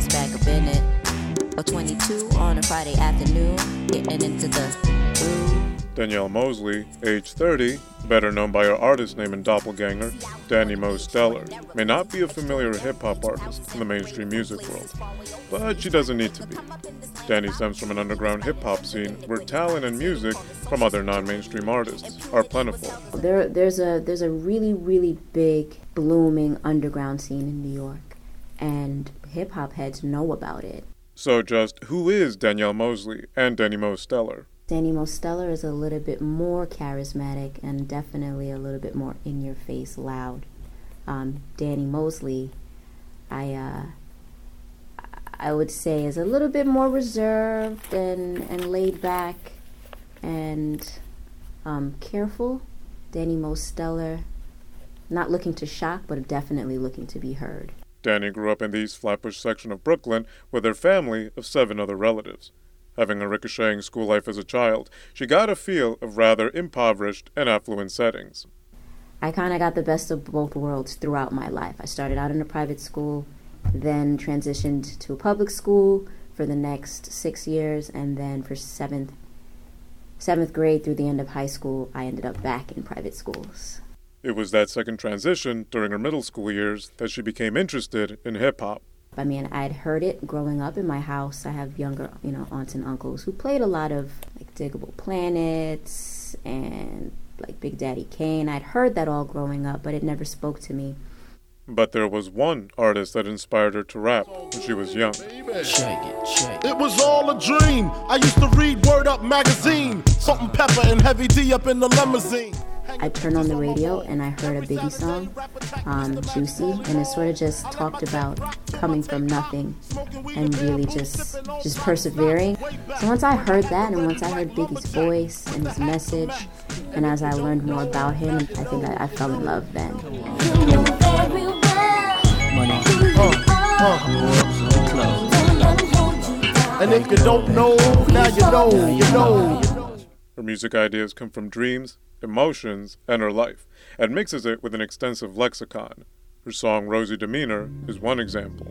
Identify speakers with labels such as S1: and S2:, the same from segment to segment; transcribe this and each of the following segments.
S1: back up in it. Or 22 on a Friday afternoon, getting into the groove.
S2: Danielle Mosley, age 30, better known by her artist name and doppelganger, Danny Mo Stellar, may not be a familiar hip-hop artist in the mainstream music world, but she doesn't need to be. Danny stems from an underground hip-hop scene where talent and music from other non-mainstream artists are plentiful.
S3: There's a really, really big, blooming underground scene in New York, and hip-hop heads know about it.
S2: So just who is Danielle Mosley and Danny Mo Stellar?
S3: Danny Mo Stellar is a little bit more charismatic and definitely a little bit more in-your-face loud. Danny Mosley, I would say, is a little bit more reserved and laid back and careful. Danny Mo Stellar, not looking to shock, but definitely looking to be heard.
S2: Danny grew up in the East Flatbush section of Brooklyn with her family of 7 other relatives. Having a ricocheting school life as a child, she got a feel of rather impoverished and affluent settings.
S3: I kind of got the best of both worlds throughout my life. I started out in a private school, then transitioned to a public school for the next 6 years, and then for seventh grade through the end of high school, I ended up back in private schools.
S2: It was that second transition during her middle school years that she became interested in hip-hop.
S3: I mean, I'd heard it growing up in my house. I have younger, aunts and uncles who played a lot of like Diggable Planets and like Big Daddy Kane. I'd heard that all growing up, but it never spoke to me.
S2: But there was one artist that inspired her to rap when she was young.
S4: Shake it. It was all a dream. I used to read Word Up magazine. Salt-N-Pepa and Heavy D up in the limousine.
S3: I turned on the radio and I heard a Biggie song, Juicy, and it sort of just talked about coming from nothing and really just persevering. So once I heard that, and once I heard Biggie's voice and his message, and as I learned more about him, I think I fell in love then.
S4: And if you don't know, now you know.
S2: Her music ideas come from dreams, emotions, and her life, and mixes it with an extensive lexicon. Her song Rosy Demeanor is one example.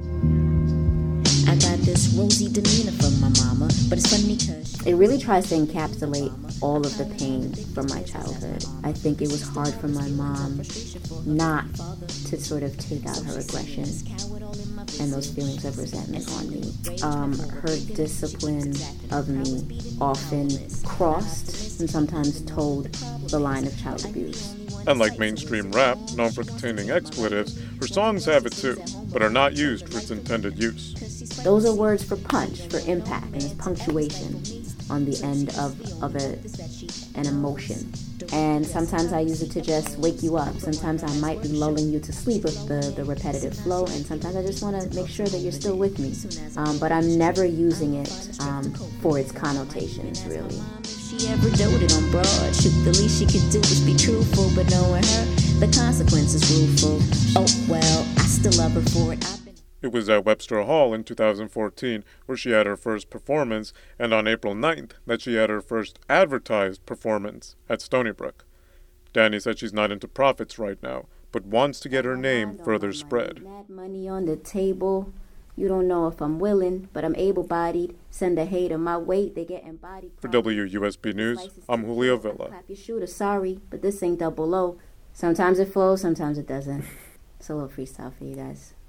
S1: I got this rosy demeanor from my mama, but it's funny because
S3: it really tries to encapsulate all of the pain from my childhood. I think it was hard for my mom not to sort of take out her aggression and those feelings of resentment on me. Her discipline of me often crossed and sometimes told the line of child abuse.
S2: Unlike mainstream rap, known for containing expletives, her songs have it too, but are not used for its intended use.
S3: Those are words for punch, for impact, and it's punctuation on the end of an emotion. And sometimes I use it to just wake you up. Sometimes I might be lulling you to sleep with the repetitive flow, and sometimes I just want to make sure that you're still with me. But I'm never using it for its connotations, really.
S1: she ever doted on broad. Shoot, the least she could do was be truthful, but knowing her, the consequences rueful. Oh well, I still love her for it.
S2: It was at Webster Hall in 2014 where she had her first performance, and on April 9th that she had her first advertised performance at Stony Brook. Danny said she's not into profits right now, but wants to get her name further spread.
S3: Mad money on the table. You don't know if I'm willing, but I'm able-bodied. Send a hater my weight, they get embodied.
S2: For WUSB News, I'm Julio Villa.
S3: Clap your shooter, sorry, but this ain't double O. Sometimes it flows, sometimes it doesn't. It's a little freestyle for you guys.